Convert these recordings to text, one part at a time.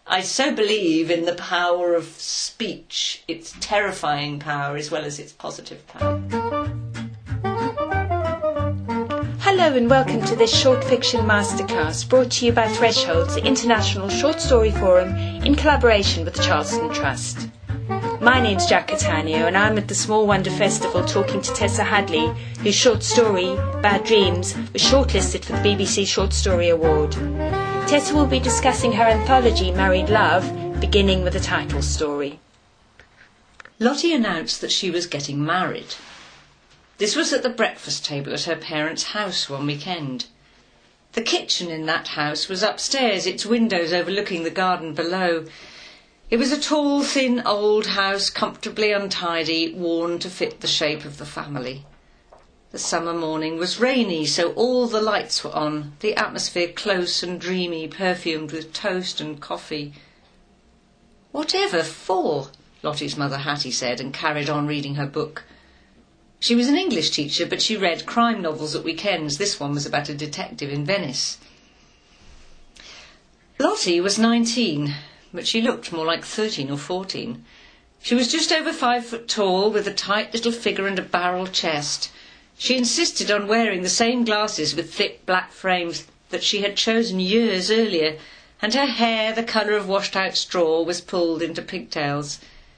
I so believe in the power of speech, its terrifying power as well as its positive power. Hello and welcome to this short fiction masterclass brought to you by Thresholds, the International Short Story Forum, in collaboration with the Charleston Trust. My name's Jack Catania and I'm at the Small Wonder Festival talking to Tessa Hadley, whose short story, Bad Dreams, was shortlisted for the BBC Short Story Award. Tessa will be discussing her anthology, Married Love, beginning with a title story. Lottie announced that she was getting married. This was at the breakfast table at her parents' house one weekend. The kitchen in that house was upstairs, its windows overlooking the garden below. It was a tall, thin, old house, comfortably untidy, worn to fit the shape of the family. The summer morning was rainy, so all the lights were on, the atmosphere close and dreamy, perfumed with toast and coffee. "Whatever for?" Lottie's mother Hattie said, and carried on reading her book. She was an English teacher, but she read crime novels at weekends. This one was about a detective in Venice. Lottie was 19, but she looked more like 13 or 14. She was just over 5 foot tall, with a tight little figure and a barrel chest. She insisted on wearing the same glasses with thick black frames that she had chosen years earlier, and her hair, the colour of washed-out straw, was pulled into pigtails.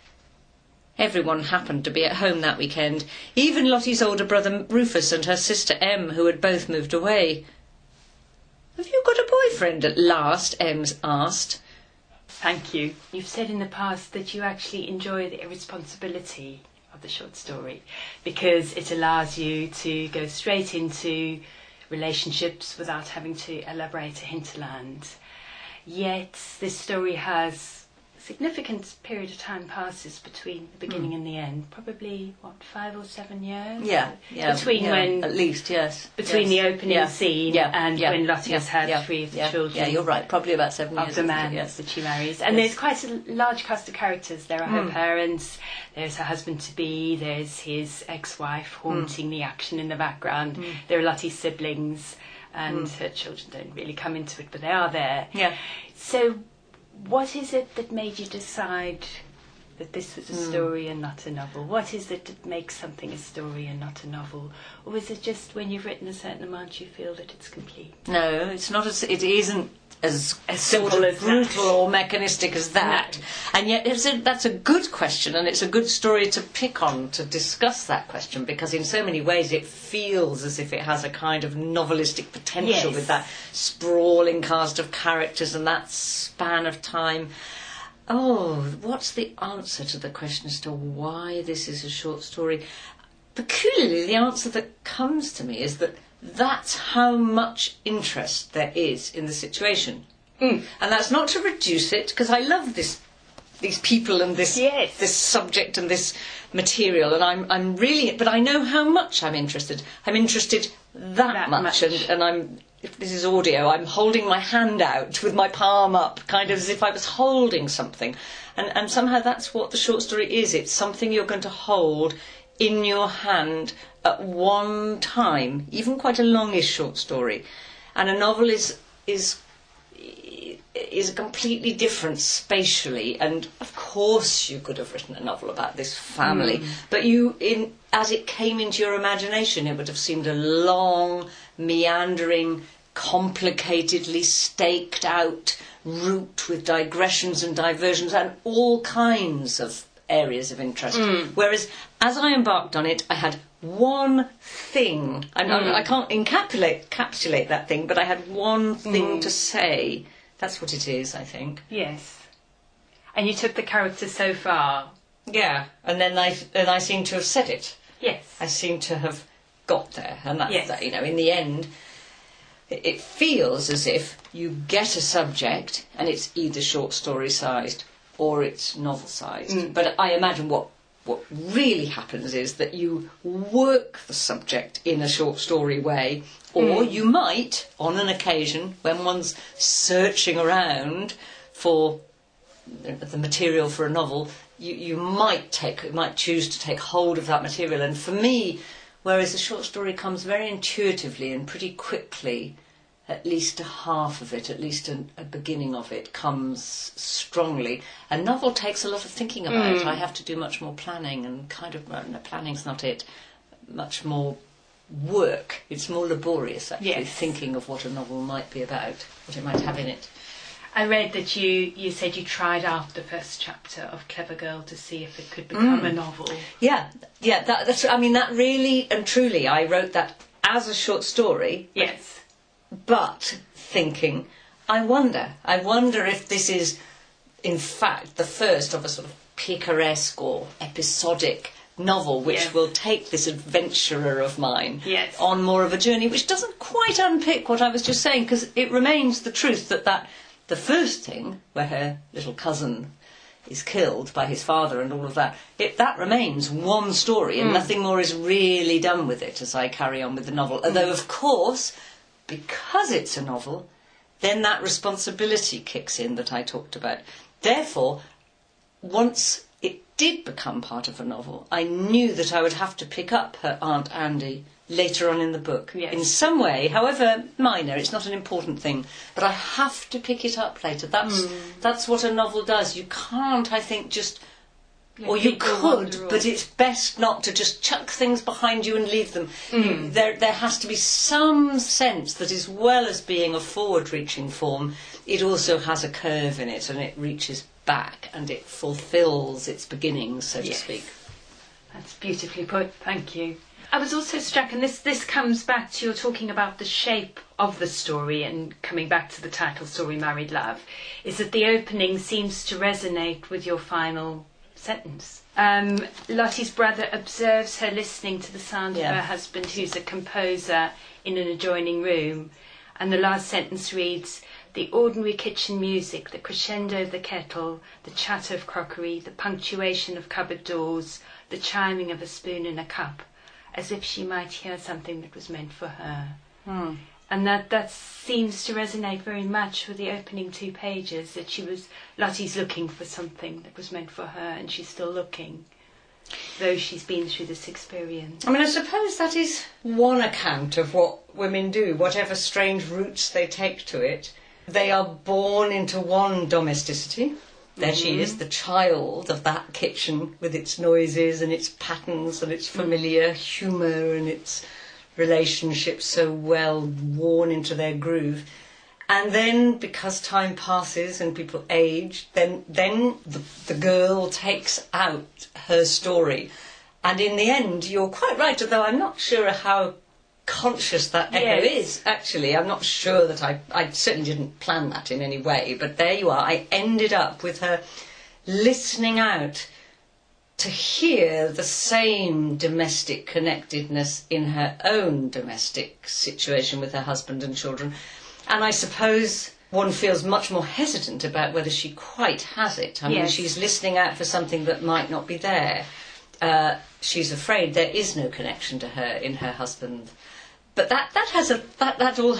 Everyone happened to be at home that weekend, even Lottie's older brother Rufus and her sister Em, who had both moved away. "Have you got a boyfriend at last?" Em asked. Thank you. You've said in the past that you actually enjoy the irresponsibility of the short story because it allows you to go straight into relationships without having to elaborate a hinterland. Yet this story has a significant period of time passes between the beginning and the end. Probably, 5 or 7 years? Yeah. Between when... At least, yes. Between the opening scene and when Lottie has had 3 of the children. Yeah, you're right. Probably about 7 years. Of the man that she marries. And there's quite a large cast of characters. There are her parents, there's her husband-to-be, there's his ex-wife haunting the action in the background. There are Lottie's siblings, and her children don't really come into it, but they are there. Yeah. So what is it that made you decide that this was a story and not a novel? What is it that makes something a story and not a novel? Or is it just when you've written a certain amount you feel that it's complete? No, it isn't as simple sort of as brutal or mechanistic as that. No. And yet that's a good question, and it's a good story to pick on, to discuss that question, because in so many ways it feels as if it has a kind of novelistic potential with that sprawling cast of characters and that span of time. Oh, what's the answer to the question as to why this is a short story? Peculiarly, the answer that comes to me is that that's how much interest there is in the situation. And that's not to reduce it, because I love these people and this subject and this material, and I'm really, but I know how much I'm interested. I'm interested that much. And I'm, if this is audio, I'm holding my hand out with my palm up, kind of as if I was holding something. And somehow that's what the short story is. It's something you're going to hold in your hand at one time, even quite a longish short story. And a novel is completely different spatially, and of course you could have written a novel about this family, but as it came into your imagination, it would have seemed a long, meandering, complicatedly staked out route with digressions and diversions and all kinds of areas of interest. Whereas as I embarked on it, I had one thing. I can't encapsulate that thing, but I had one thing to say. That's what it is, I think. Yes. And you took the character so far. Yeah, and then I seem to have said it. Yes. I seem to have got there, and that's that, in the end, it feels as if you get a subject and it's either short story sized or it's novel sized. But I imagine what really happens is that you work the subject in a short story way, or you might, on an occasion, when one's searching around for the material for a novel, you might choose to take hold of that material. And for me, whereas a short story comes very intuitively and pretty quickly, at least a half of it, at least a beginning of it, comes strongly. A novel takes a lot of thinking about. I have to do much more planning and no, planning's not it, much more work. It's more laborious, actually, thinking of what a novel might be about, what it might have in it. I read that you said you tried out the first chapter of Clever Girl to see if it could become a novel. Yeah, that's. I mean, that really and truly, I wrote that as a short story. Yes. But thinking, I wonder if this is, in fact, the first of a sort of picaresque or episodic novel which will take this adventurer of mine on more of a journey, which doesn't quite unpick what I was just saying, because it remains the truth that the first thing, where her little cousin is killed by his father and all of that, that remains one story, and nothing more is really done with it as I carry on with the novel. Although, of course, because it's a novel, then that responsibility kicks in that I talked about. Therefore, once it did become part of a novel, I knew that I would have to pick up her Aunt Andy later on in the book. Yes. In some way, however minor, it's not an important thing, but I have to pick it up later. That's what a novel does. You can't, I think, just... Or you could, but it's best not to just chuck things behind you and leave them. There has to be some sense that, as well as being a forward-reaching form, it also has a curve in it, and it reaches back and it fulfills its beginnings, so to speak. That's beautifully put. Thank you. I was also struck, and this comes back to your talking about the shape of the story, and coming back to the title story, Married Love, is that the opening seems to resonate with your final sentence. Lottie's brother observes her listening to the sound of her husband, who's a composer, in an adjoining room, and the last sentence reads, "The ordinary kitchen music, the crescendo of the kettle, the chatter of crockery, the punctuation of cupboard doors, the chiming of a spoon in a cup, as if she might hear something that was meant for her." And that seems to resonate very much with the opening 2 pages, that Lottie's looking for something that was meant for her, and she's still looking, though she's been through this experience. I mean, I suppose that is one account of what women do, whatever strange roots they take to it. They are born into one domesticity. There she is, the child of that kitchen, with its noises and its patterns and its familiar humour and its relationships so well worn into their groove. And then, because time passes and people age, then the girl takes out her story. And in the end, you're quite right, although I'm not sure how conscious that echo is, actually. I'm not sure that I certainly didn't plan that in any way, but there you are. I ended up with her listening out to hear the same domestic connectedness in her own domestic situation with her husband and children. And I suppose one feels much more hesitant about whether she quite has it. I mean, she's listening out for something that might not be there. She's afraid there is no connection to her in her husband. But that all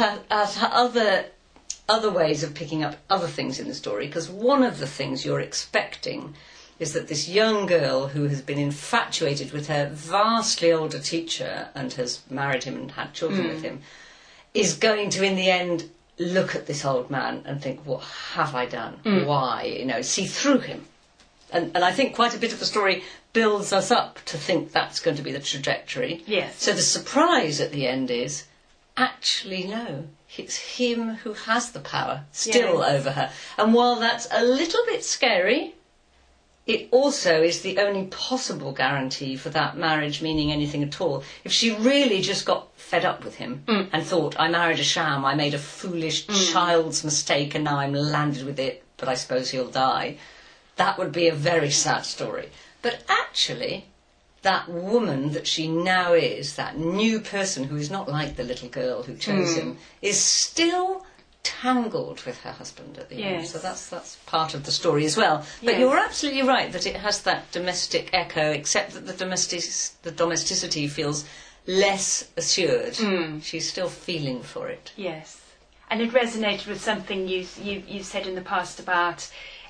has other ways of picking up other things in the story, because one of the things you're expecting is that this young girl who has been infatuated with her vastly older teacher and has married him and had children with him is going to, in the end, look at this old man and think, what have I done? Why? See through him. And I think quite a bit of the story builds us up to think that's going to be the trajectory. Yes. So the surprise at the end is, actually, no. It's him who has the power still over her. And while that's a little bit scary, it also is the only possible guarantee for that marriage meaning anything at all. If she really just got fed up with him and thought, I married a sham, I made a foolish child's mistake and now I'm landed with it, but I suppose he'll die, that would be a very sad story. But actually, that woman that she now is, that new person who is not like the little girl who chose him, is still tangled with her husband at the end. So that's part of the story as well. But you're absolutely right that it has that domestic echo, except that the domesticity feels less assured. She's still feeling for it. Yes. And it resonated with something you said in the past about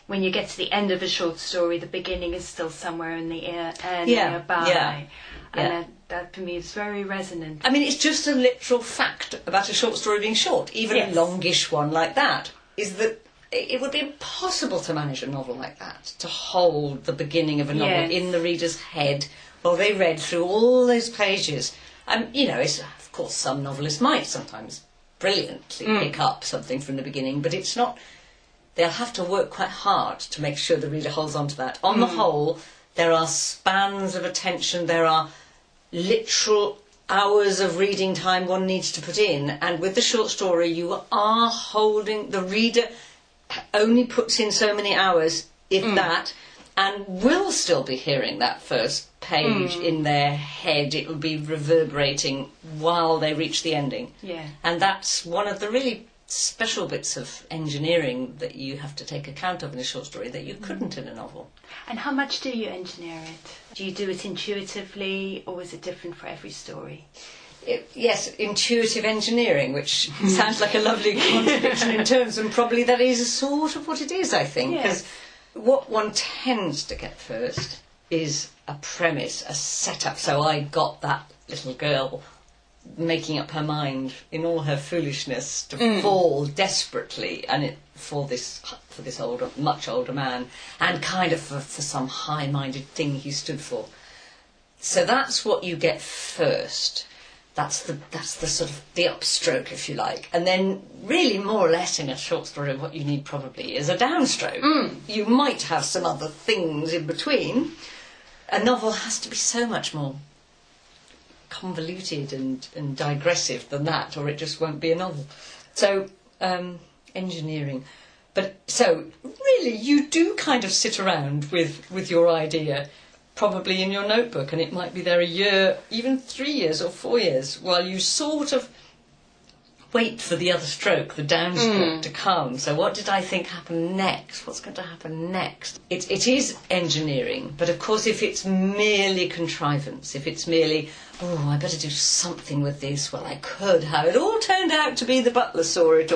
when you get to the end of a short story, the beginning is still somewhere in the air nearby. Yeah. And that for me is very resonant. I mean, it's just a literal fact about a short story being short, even a longish one like that, is that it would be impossible to manage a novel like that, to hold the beginning of a novel in the reader's head while they read through all those pages. And, of course, some novelists might sometimes brilliantly pick up something from the beginning, but it's not... They'll have to work quite hard to make sure the reader holds on to that. On the whole, there are spans of attention, there are literal hours of reading time one needs to put in, and with the short story you are holding... The reader only puts in so many hours, if that, and will still be hearing that first page in their head. It will be reverberating while they reach the ending. Yeah. And that's one of the really special bits of engineering that you have to take account of in a short story that you couldn't in a novel. And how much do you engineer it? Do you do it intuitively, or is it different for every story? Yes, intuitive engineering, which sounds like a lovely contradiction in terms, and probably that is sort of what it is, I think. Because what one tends to get first is a premise, a setup. So I got that little girl making up her mind in all her foolishness to fall desperately, and for this older, much older man, and kind of for some high-minded thing he stood for. So that's what you get first. That's the sort of the upstroke, if you like. And then really more or less in a short story what you need probably is a downstroke. You might have some other things in between. A novel has to be so much more convoluted and digressive than that, or it just won't be a novel. So engineering. But so really you do kind of sit around with your idea, probably in your notebook, and it might be there a year, even 3 years or 4 years, while you sort of wait for the other stroke, the downstroke, to come. So what did I think happened next? What's going to happen next? It is engineering, but of course if it's merely contrivance, if it's merely, I better do something with this, well, I could have it all turned out to be the butler saw it, or,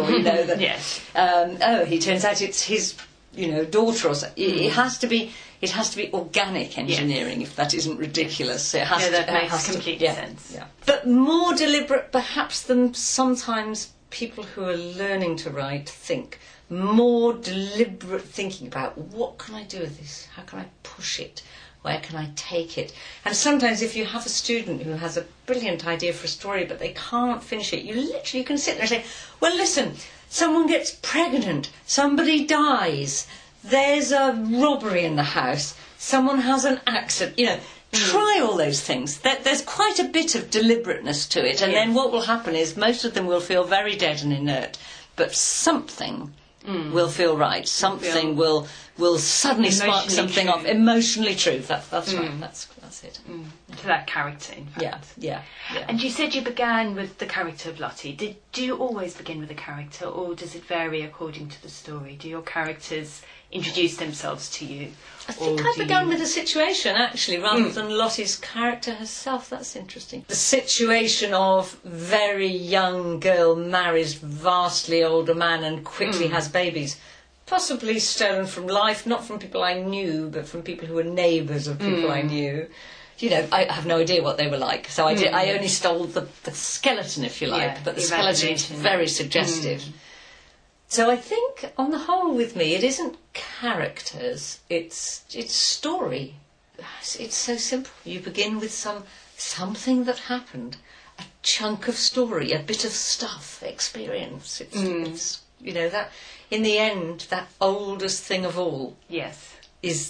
that, he turns out it's his, daughter or something. It has to be... It has to be organic engineering, if that isn't ridiculous. It has that makes complete sense. Yeah. But more deliberate, perhaps, than sometimes people who are learning to write think. More deliberate thinking about, what can I do with this? How can I push it? Where can I take it? And sometimes if you have a student who has a brilliant idea for a story, but they can't finish it, you can sit there and say, well, listen, someone gets pregnant, somebody dies, there's a robbery in the house, someone has an accident, try all those things. There's quite a bit of deliberateness to it, and then what will happen is most of them will feel very dead and inert, but something will feel right, something will suddenly spark something off. Emotionally true, that's right, that's it. To that character, in fact. Yeah. And you said you began with the character of Lottie. Do you always begin with a character, or does it vary according to the story? Do your characters introduce themselves to you? I think I began with a situation, actually, rather than Lottie's character herself. That's interesting. The situation of very young girl marries vastly older man and quickly has babies. Possibly stolen from life, not from people I knew, but from people who were neighbours of people I knew. I have no idea what they were like, so I only stole the skeleton, if you like, but the skeleton is very suggestive. So I think, on the whole, with me, it isn't characters, it's story. It's so simple. You begin with something that happened, a chunk of story, a bit of stuff, experience. It's that in the end, that oldest thing of all, is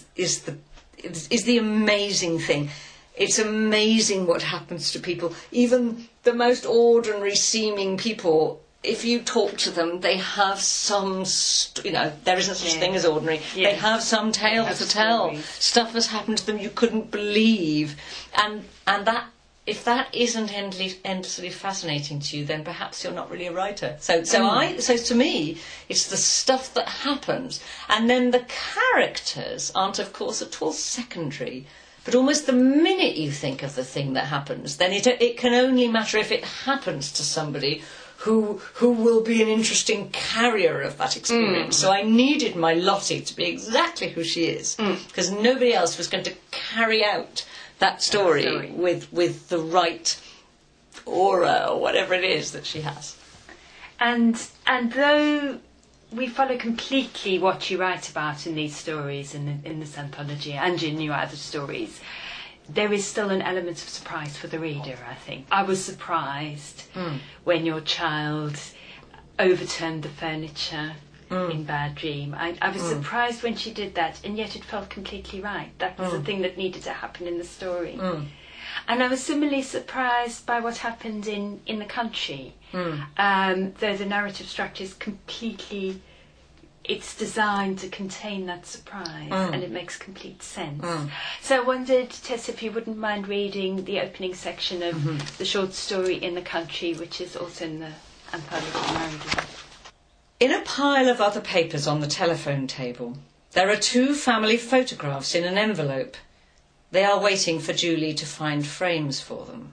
the amazing thing. It's amazing what happens to people, even the most ordinary seeming people. If you talk to them, they have some, there isn't such a thing as ordinary. They have some tale to tell. Stuff has happened to them you couldn't believe. And that, if that isn't endlessly fascinating to you, then perhaps you're not really a writer. So to me, it's the stuff that happens. And then the characters aren't, of course, at all secondary. But almost the minute you think of the thing that happens, then it can only matter if it happens to somebody who will be an interesting carrier of that experience. So I needed my Lottie to be exactly who she is, because nobody else was going to carry out that story with the right aura or whatever it is that she has. And though we follow completely what you write about in these stories, in this anthology and in your other stories, there is still an element of surprise for the reader, I think. I was surprised when your child overturned the furniture in Bad Dream. I was surprised when she did that, and yet it felt completely right. That was the thing that needed to happen in the story. And I was similarly surprised by what happened in The Country, though the narrative structure is completely... It's designed to contain that surprise, and it makes complete sense. So I wondered, Tess, if you wouldn't mind reading the opening section of the short story In the Country, which is also in the anthology Married. In a pile of other papers on the telephone table, there are 2 family photographs in an envelope. They are waiting for Julie to find frames for them.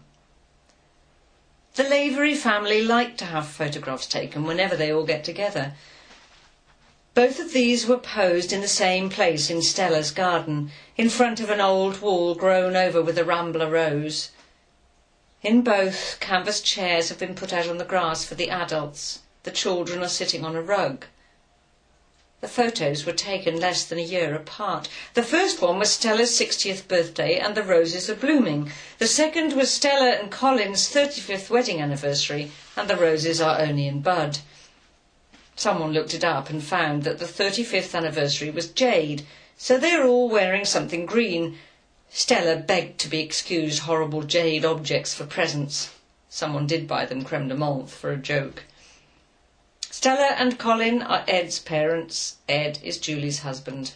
The Lavery family like to have photographs taken whenever they all get together. Both of these were posed in the same place in Stella's garden, in front of an old wall grown over with a rambler rose. In both, canvas chairs have been put out on the grass for the adults. The children are sitting on a rug. The photos were taken less than a year apart. The first one was Stella's 60th birthday and the roses are blooming. The second was Stella and Colin's 35th wedding anniversary and the roses are only in bud. Someone looked it up and found that the 35th anniversary was jade, so they are all wearing something green. Stella begged to be excused horrible jade objects for presents. Someone did buy them creme de menthe for a joke. Stella and Colin are Ed's parents. Ed is Julie's husband.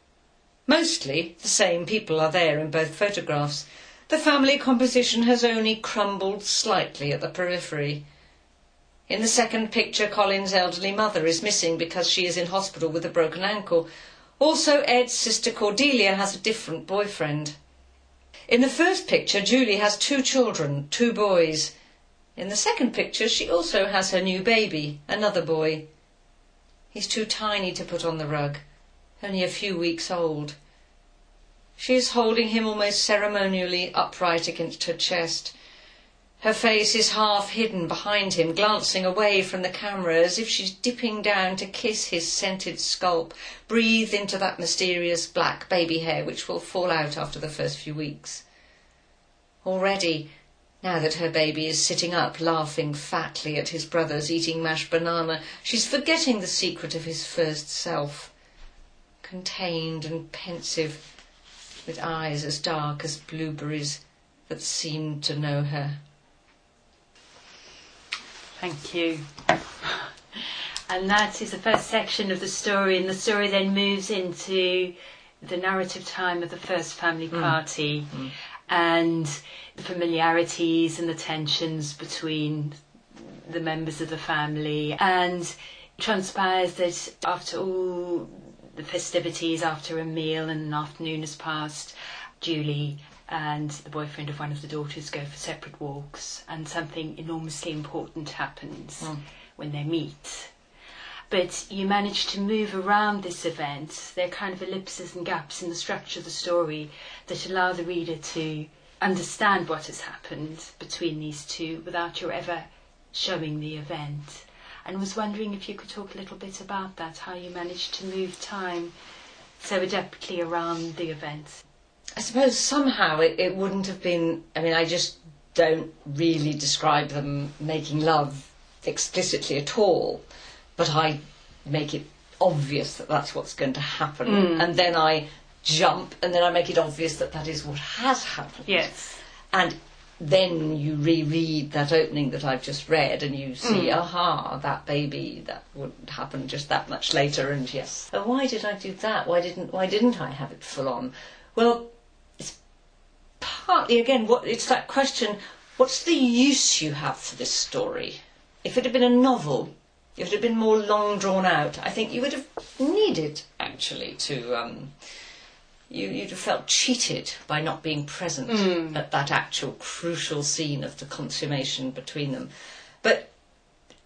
Mostly the same people are there in both photographs. The family composition has only crumbled slightly at the periphery. In the second picture, Colin's elderly mother is missing because she is in hospital with a broken ankle. Also, Ed's sister Cordelia has a different boyfriend. In the first picture, Julie has 2 children, 2 boys. In the second picture, she also has her new baby, another boy. He's too tiny to put on the rug, only a few weeks old. She is holding him almost ceremonially upright against her chest. Her face is half hidden behind him, glancing away from the camera as if she's dipping down to kiss his scented scalp, breathe into that mysterious black baby hair which will fall out after the first few weeks. Already, now that her baby is sitting up, laughing fatly at his brothers eating mashed banana, she's forgetting the secret of his first self. Contained and pensive, with eyes as dark as blueberries that seemed to know her. Thank you. And that is the first section of the story, and the story then moves into the narrative time of the first family party and the familiarities and the tensions between the members of the family. And it transpires that after all the festivities, after a meal and an afternoon has passed, Julie and the boyfriend of one of the daughters go for separate walks, and something enormously important happens when they meet. But you manage to move around this event. There are kind of ellipses and gaps in the structure of the story that allow the reader to understand what has happened between these two without you ever showing the event. And was wondering if you could talk a little bit about that, how you managed to move time so adeptly around the event. I suppose somehow it wouldn't have been... I mean, I just don't really describe them making love explicitly at all, but I make it obvious that that's what's going to happen. And then I jump, and then I make it obvious that that is what has happened. Yes. And then you reread that opening that I've just read, and you see, aha, that baby, that would happen just that much later, and yes. Oh, why did I do that? Why didn't I have it full on? Well, it's partly, again, it's that question, what's the use you have for this story? If it had been a novel, if it had been more long drawn out, I think you would have needed, actually, to... You'd have felt cheated by not being present at that actual crucial scene of the consummation between them. But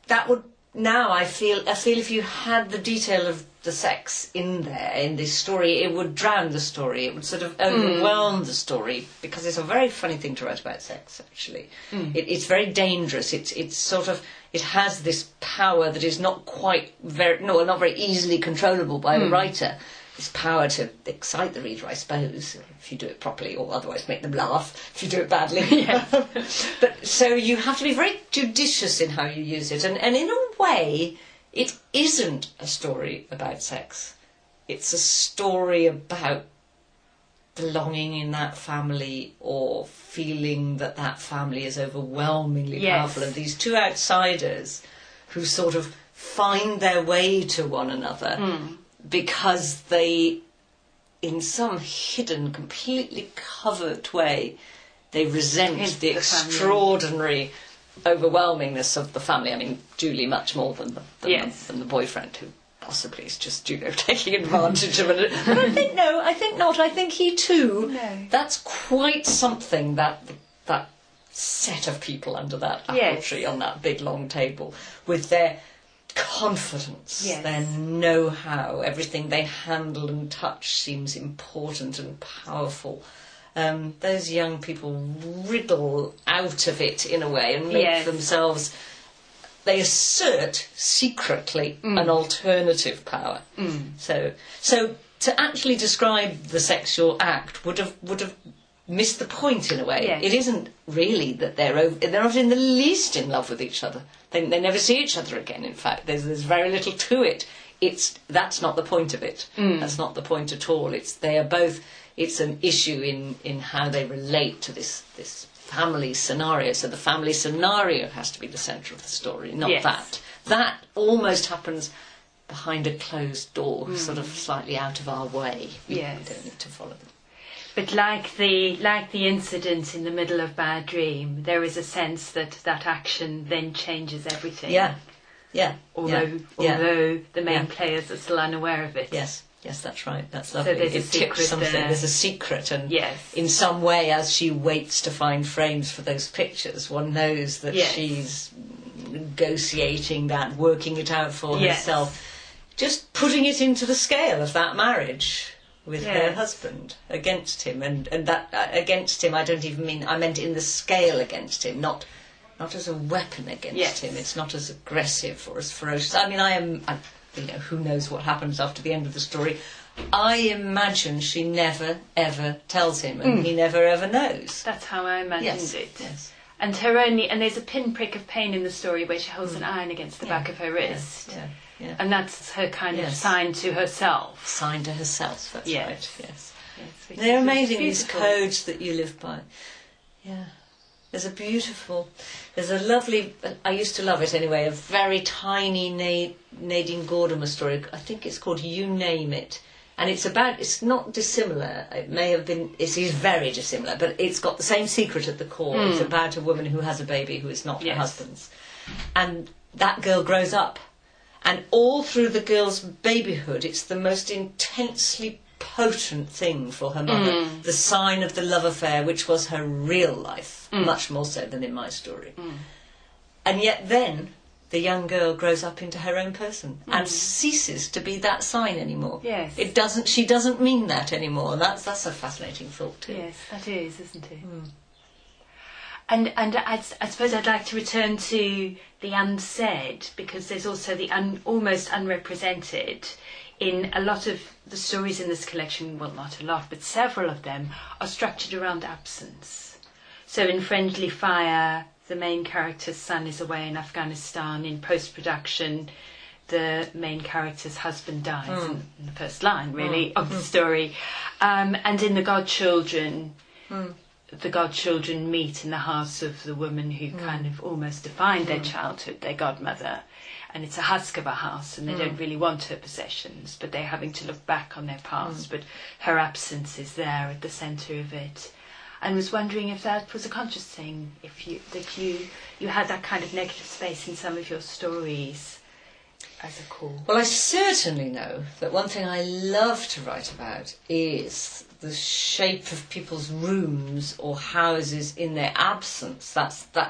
that would now I feel if you had the detail of the sex in there in this story, it would drown the story. It would sort of overwhelm the story, because it's a very funny thing to write about sex. Actually, it's very dangerous. It's sort of, it has this power that is not very easily controllable by the writer. This power to excite the reader, I suppose, if you do it properly, or otherwise make them laugh if you do it badly. But so you have to be very judicious in how you use it, and in a way, it isn't a story about sex. It's a story about belonging in that family, or feeling that that family is overwhelmingly powerful, and these two outsiders who sort of find their way to one another because they, in some hidden, completely covert way, they resent the extraordinary overwhelmingness of the family. I mean, Julie much more than the boyfriend, who possibly is just, taking advantage of it. But I think not. I think he too. No. That's quite something, that set of people under that apple tree on that big long table, with their confidence, their know-how, everything they handle and touch seems important and powerful. Those young people wriggle out of it in a way and make themselves, they assert secretly an alternative power. So to actually describe the sexual act would have missed the point in a way. It isn't really that they're not in the least in love with each other. They never see each other again. In fact, there's very little to it. That's not the point of it. That's not the point at all. They are both. It's an issue in how they relate to this family scenario. So the family scenario has to be the centre of the story, not that. That almost happens behind a closed door, sort of slightly out of our way. We don't need to follow them. But like the incident in the middle of Bad Dream, there is a sense that action then changes everything. Although the main players are still unaware of it. Yes, that's right. That's lovely. So there's it tips something. There. There's a secret, and in some way, as she waits to find frames for those pictures, one knows that she's negotiating that, working it out for herself, just putting it into the scale of that marriage with her husband against him, and that against him, I don't even mean, I meant in the scale against him, not as a weapon against him. It's not as aggressive or as ferocious. I mean, who knows what happens after the end of the story. I imagine she never ever tells him, and he never ever knows. That's how I imagined it. Yes. And there's a pinprick of pain in the story where she holds an iron against the back of her wrist. Yeah. And that's her kind of sign to herself. Sign to herself, that's right, yes. They're amazing, these codes that you live by. Yeah. There's a lovely, I used to love it anyway, a very tiny Nadine Gordimer story. I think it's called You Name It. And it's not dissimilar. It is very dissimilar, but it's got the same secret at the core. It's about a woman who has a baby who is not her husband's. And that girl grows up. And all through the girl's babyhood, it's the most intensely potent thing for her mother. The sign of the love affair, which was her real life, much more so than in my story. And yet then, the young girl grows up into her own person and ceases to be that sign anymore. Yes. She doesn't mean that anymore. And that's a fascinating thought too. Yes, that is, isn't it? And I suppose I'd like to return to the unsaid, because there's also the almost unrepresented in a lot of the stories in this collection. Well, not a lot, but several of them are structured around absence. So in Friendly Fire, the main character's son is away in Afghanistan. In post-production, the main character's husband dies in the first line, really, of the story. And in The Godchildren, the godchildren meet in the house of the woman who kind of almost defined their childhood, their godmother. And it's a husk of a house, and they don't really want her possessions, but they're having to look back on their past. But her absence is there at the centre of it. And was wondering if that was a conscious thing, that you had that kind of negative space in some of your stories as a core. Well, I certainly know that one thing I love to write about is the shape of people's rooms or houses in their absence. That's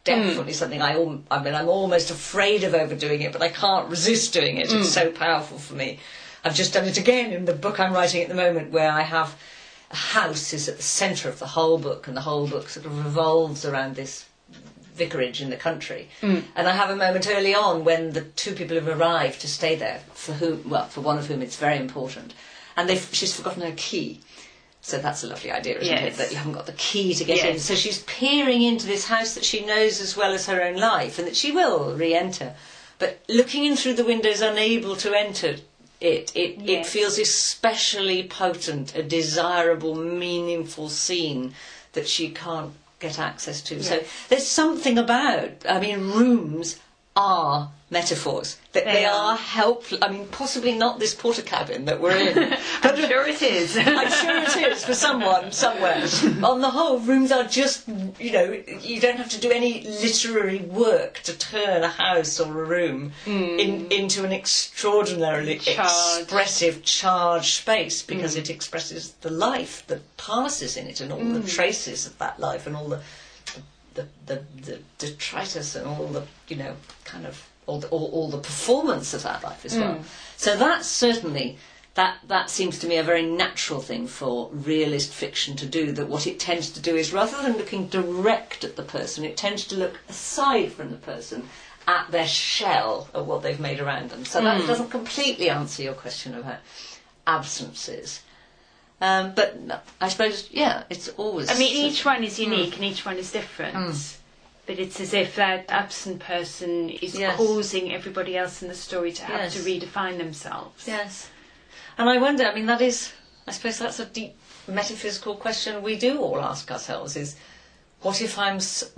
definitely something I'm almost afraid of overdoing it, but I can't resist doing it. It's so powerful for me. I've just done it again in the book I'm writing at the moment, where I have a house is at the centre of the whole book, and the whole book sort of revolves around this vicarage in the country. And I have a moment early on when the two people have arrived to stay there, for one of whom it's very important, and she's forgotten her key. So that's a lovely idea, isn't it? That you haven't got the key to get in. So she's peering into this house that she knows as well as her own life, and that she will re-enter. But looking in through the windows, unable to enter it feels especially potent, a desirable, meaningful scene that she can't get access to. Yes. So there's something about, rooms are metaphors. That they are helpful. Possibly not this porter cabin that we're in. But I'm sure it is. I'm sure it is for someone somewhere. On the whole, rooms are just, you don't have to do any literary work to turn a house or a room into an extraordinarily expressive, charged space, because it expresses the life that passes in it and all the traces of that life and all the detritus and all the, kind of all the performance of that life as well. So that's certainly, that seems to me a very natural thing for realist fiction to do, that what it tends to do is, rather than looking direct at the person, it tends to look aside from the person at their shell of what they've made around them. So that doesn't completely answer your question about absences. But I suppose, it's always... each one is unique and each one is different. But it's as if that absent person is causing everybody else in the story to have to redefine themselves. Yes. And I wonder, I suppose that's a deep metaphysical question we do all ask ourselves, is what if I'm,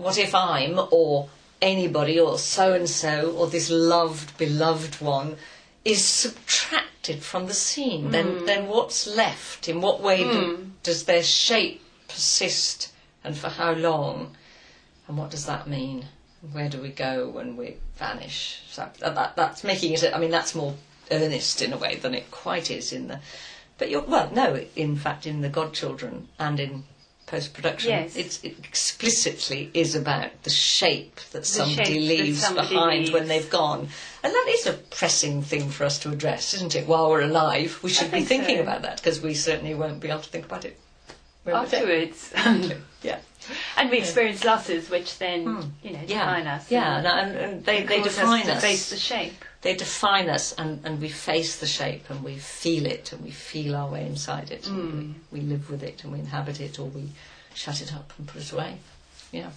or anybody, or so-and-so, or this loved, beloved one, is subtracted from the scene? Then what's left? In what way does their shape persist, and for how long? And what does that mean? Where do we go when we vanish? So that's making it... that's more earnest in a way than it quite is in the... But in fact, in The Godchildren and in post-production, it explicitly is about the shape that somebody leaves behind when they've gone. And that is a pressing thing for us to address, isn't it? While we're alive, we should be thinking about that, because we certainly won't be able to think about it afterwards. Yeah. And we experience losses, which then, define us. And they define us. To face the shape. They define us, and we face the shape, and we feel it, and we feel our way inside it. And we live with it, and we inhabit it, or we shut it up and put it away. Yeah.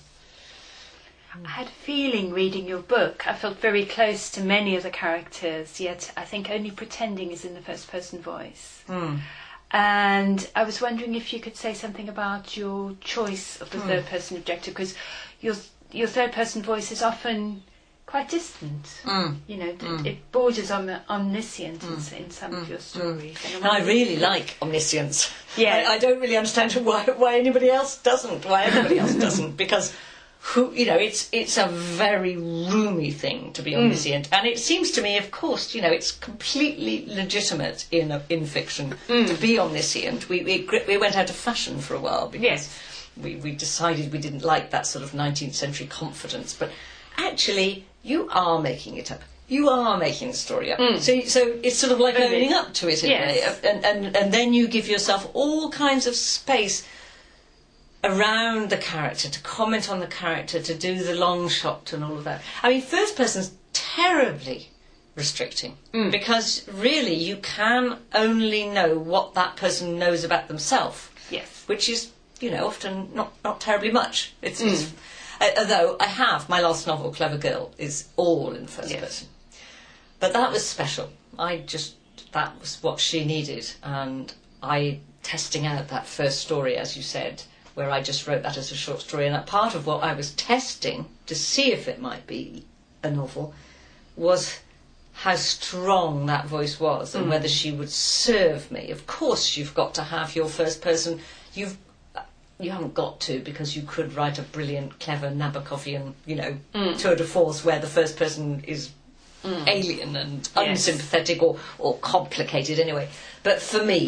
I had a feeling reading your book, I felt very close to many of the characters, yet I think only Pretending is in the first person voice. And I was wondering if you could say something about your choice of the third person objective, because your third person voice is often quite distant. It borders on the omniscient in some of your stories. And I really like omniscience. Yeah. I don't really understand why anybody else doesn't, why everybody else doesn't, because it's a very roomy thing to be omniscient, and it seems to me, of course, it's completely legitimate in fiction to be omniscient. We went out of fashion for a while because we decided we didn't like that sort of 19th century confidence, but actually you are making it up. You are making the story up. So it's sort of like owning up to it in a way, and then you give yourself all kinds of space around the character, to comment on the character, to do the long shot and all of that. First person's terribly restricting, because really you can only know what that person knows about themselves. Yes. Which is, often not terribly much. It's although I have, my last novel, Clever Girl, is all in first person. But that was special. That was what she needed, and testing out that first story, as you said, where I just wrote that as a short story, and that part of what I was testing to see if it might be a novel was how strong that voice was, and whether she would serve me. Of course you've got to have your first person. You haven't got to, because you could write a brilliant, clever Nabokovian, tour de force where the first person is alien and unsympathetic or complicated anyway. But for me,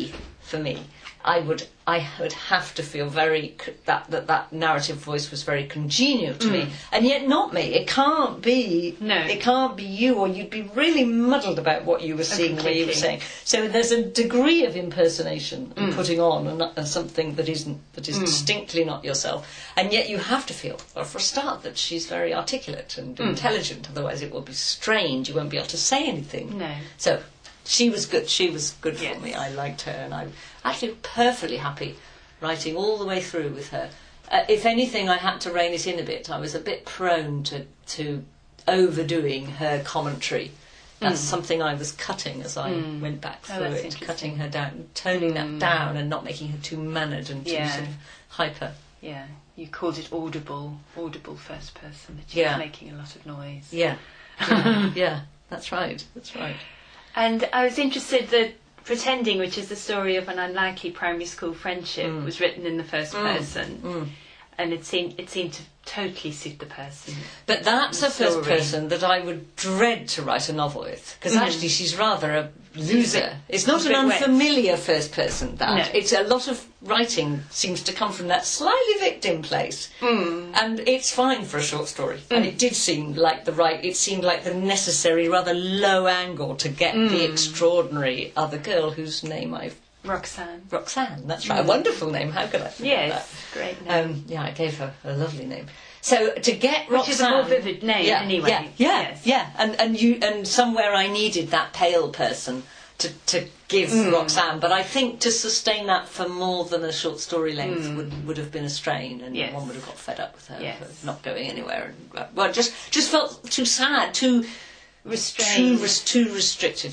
for me. I would have to feel that narrative voice was very congenial to me, and yet not me. It can't be. No. It can't be you, or you'd be really muddled about what you were seeing, what you were saying. So there's a degree of impersonation and putting on something that is distinctly not yourself, and yet you have to feel, well, for a start, that she's very articulate and intelligent. Otherwise, it will be strange. You won't be able to say anything. No. So she was good. She was good for me. I liked her, and I'm actually perfectly happy writing all the way through with her. If anything, I had to rein it in a bit. I was a bit prone to overdoing her commentary. That's something I was cutting as I went back through it, cutting her down, toning that down, and not making her too mannered and too sort of hyper. Yeah, you called it audible first person, that she was making a lot of noise. Yeah, yeah, that's right. And I was interested that Pretending, which is the story of an unlikely primary school friendship, was written in the first person, and it seemed to totally suit the person. But that's a first person that I would dread to write a novel with, because actually she's rather a loser. It's not an unfamiliar first person, that. No. It's a lot of writing seems to come from that slightly victim place. And it's fine for a short story. And it did seem like it seemed like the necessary, rather low angle to get the extraordinary other girl whose name Roxanne, that's right. A wonderful name. How could I forget that? Great name. I gave her a lovely name. So to get Which Roxanne, is a more vivid name, anyway. Yeah. And somewhere I needed that pale person to give Roxanne, but I think to sustain that for more than a short story length would have been a strain, and one would have got fed up with her for not going anywhere. And just felt too sad, too restrained, too restricted.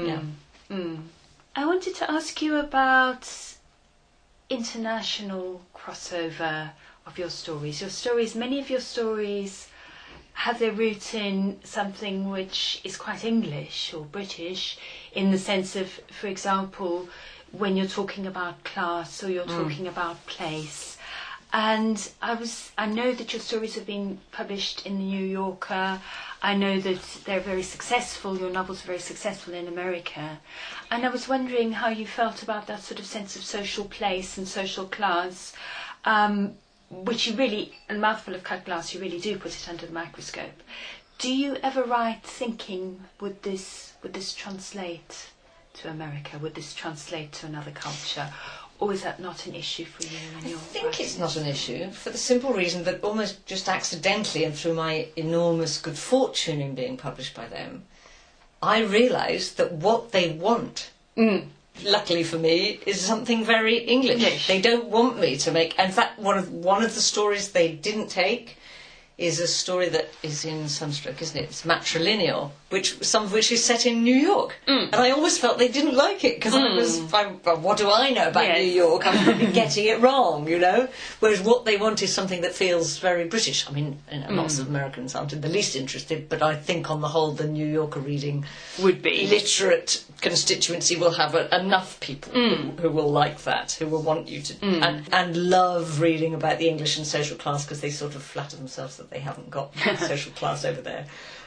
I wanted to ask you about international crossover of your stories. Many of your stories have their roots in something which is quite English or British, in the sense of, for example, when you're talking about class or you're talking about place. And I know that your stories have been published in the New Yorker. I know that they're very successful, your novels are very successful in America. And I was wondering how you felt about that sort of sense of social place and social class, which you really, a mouthful of cut glass, you really do put it under the microscope. Do you ever write thinking, would this translate to America? Would this translate to another culture? Or is that not an issue for you in your writing? I think it's not an issue, for the simple reason that almost just accidentally, and through my enormous good fortune in being published by them, I realised that what they want, luckily for me, is something very English. They don't want me to make... In fact, one of the stories they didn't take is a story that is in Sunstroke, isn't it? It's Matrilineal, some of which is set in New York. And I always felt they didn't like it, because what do I know about New York? I'm probably getting it wrong, Whereas what they want is something that feels very British. I mean, lots of Americans aren't in the least interested, but I think on the whole the New Yorker reading would be literate constituency will have enough people who will like that, who will want you to and love reading about the English and social class, because they sort of flatter themselves that they haven't got social class over there.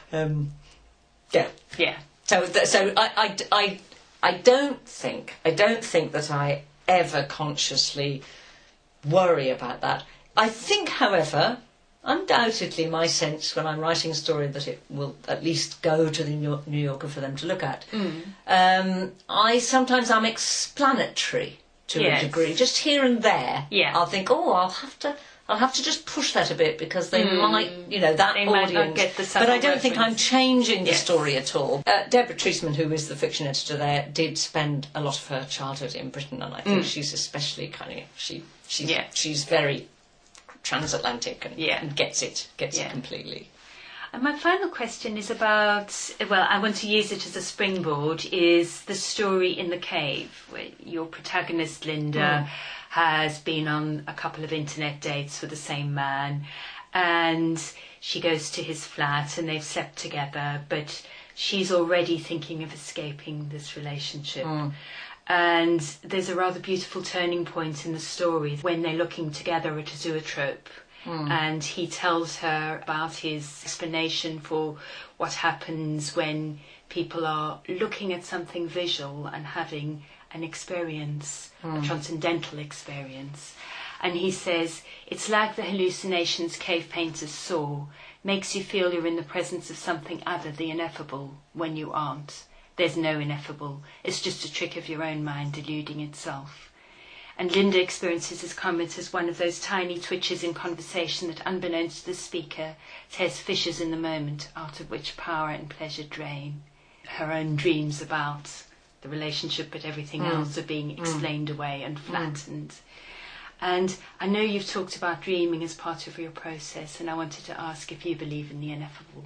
So I don't think that I ever consciously worry about that. I think, however, undoubtedly my sense when I'm writing a story that it will at least go to the New Yorker for them to look at. I sometimes am explanatory to a degree, just here and there. I'll think, I'll have to just push that a bit, because they might, that they audience. Might not get the but I don't think I'm changing the story at all. Deborah Treisman, who is the fiction editor there, did spend a lot of her childhood in Britain, and I think she's especially she's very transatlantic and gets it completely. And my final question is about, I want to use it as a springboard, is the story in the cave, where your protagonist, Linda, has been on a couple of internet dates with the same man, and she goes to his flat and they've slept together, but she's already thinking of escaping this relationship. And there's a rather beautiful turning point in the story when they're looking together at a zoetrope. And he tells her about his explanation for what happens when people are looking at something visual and having an experience, a transcendental experience. And he says, it's like the hallucinations cave painters saw, makes you feel you're in the presence of something other, the ineffable, when you aren't. There's no ineffable. It's just a trick of your own mind deluding itself. And Linda experiences his comment as one of those tiny twitches in conversation that, unbeknownst to the speaker, tears fissures in the moment, out of which power and pleasure drain. Her own dreams about the relationship but everything else are being explained away and flattened. And I know you've talked about dreaming as part of your process, and I wanted to ask if you believe in the ineffable.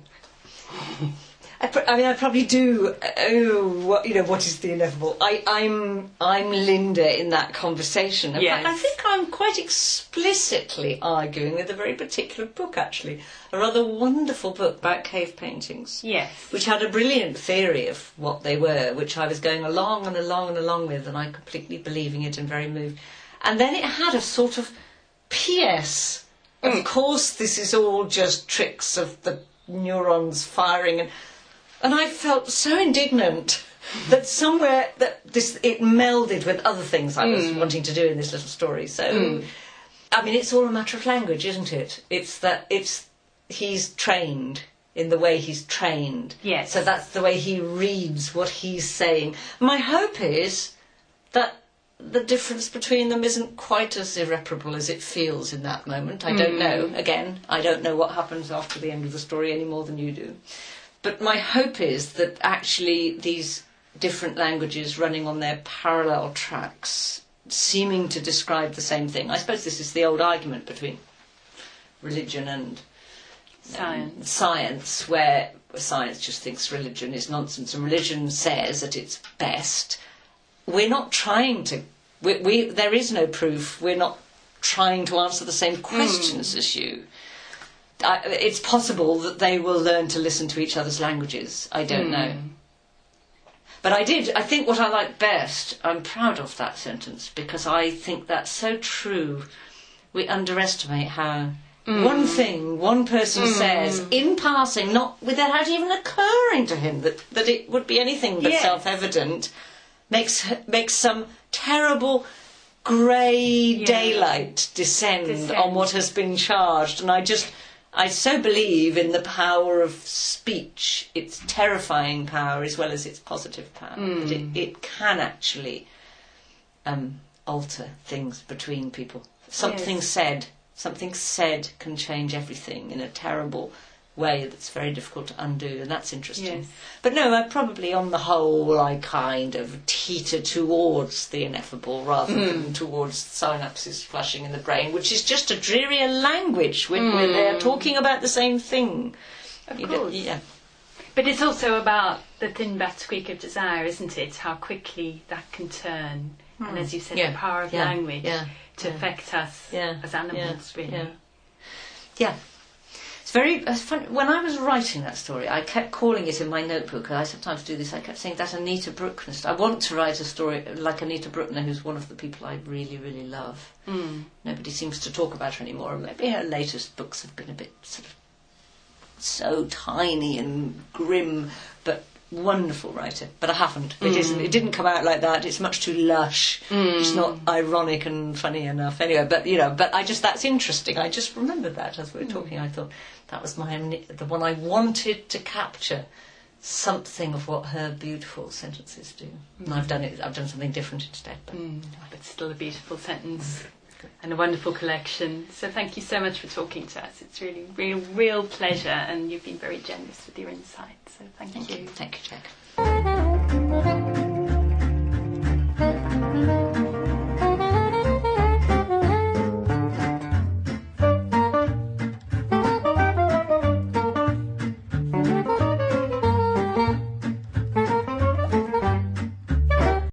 I probably do. What is the ineffable? I'm Linda in that conversation. In fact, I think I'm quite explicitly arguing with a very particular book, actually, a rather wonderful book about cave paintings. Yes. Which had a brilliant theory of what they were, which I was going along and along and along with, and I completely believing it and very moved. And then it had a sort of P.S. Of course, this is all just tricks of the neurons firing, and I felt so indignant that somewhere it melded with other things I was wanting to do in this little story. So, I mean, it's all a matter of language, isn't it? He's trained in the way he's trained. Yes. So that's the way he reads what he's saying. My hope is that the difference between them isn't quite as irreparable as it feels in that moment. I don't know. Again, I don't know what happens after the end of the story any more than you do. But my hope is that actually these different languages running on their parallel tracks, seeming to describe the same thing. I suppose this is the old argument between religion and science, where science just thinks religion is nonsense, and religion says at its best, we're not trying to... there is no proof. We're not trying to answer the same questions as you. It's possible that they will learn to listen to each other's languages. I don't know. But I think what I like best, I'm proud of that sentence, because I think that's so true. We underestimate how one thing one person says in passing, not without even occurring to him that it would be anything but self-evident, makes some terrible grey daylight descend on what has been charged. And I so believe in the power of speech, its terrifying power as well as its positive power, that it can actually alter things between people. Something said can change everything in a terrible way that's very difficult to undo, and that's interesting. Yes. But no, I probably on the whole I kind of teeter towards the ineffable rather than towards synapses flashing in the brain, which is just a drearier language where they're talking about the same thing. Of course. Yeah. But it's also about the thin bat squeak of desire, isn't it? How quickly that can turn, and as you said, the power of language to affect us as animals, really. Yeah. It's very funny. When I was writing that story, I kept calling it in my notebook. I sometimes do this. I kept saying that Anita Bruckner story. I want to write a story like Anita Bruckner, who's one of the people I really, really love. Nobody seems to talk about her anymore. And maybe her latest books have been a bit sort of so tiny and grim, but wonderful writer. But I haven't. It isn't. It didn't come out like that. It's much too lush. It's not ironic and funny enough. Anyway, but that's interesting. I just remembered that as we were talking. I thought that was the one I wanted to capture, something of what her beautiful sentences do. And I've done something different instead. But still a beautiful sentence. And a wonderful collection. So thank you so much for talking to us. It's really, really, real pleasure, and you've been very generous with your insight. So thank you. Thank you, Jack.